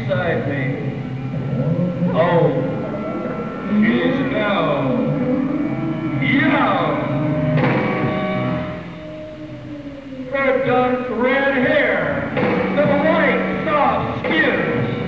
beside me. Oh, she's now young. Her dark red hair, the white soft skin.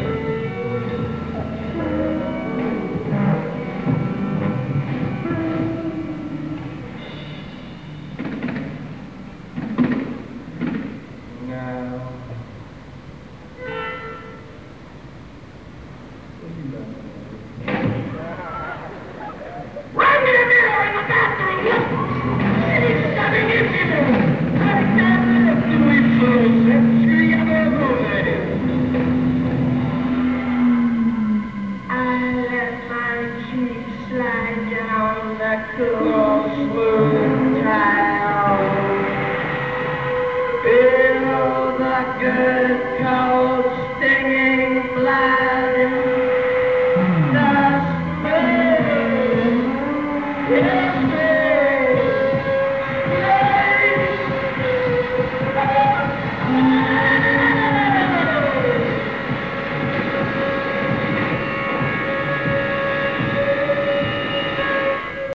Cool, smooth tile. Feel the good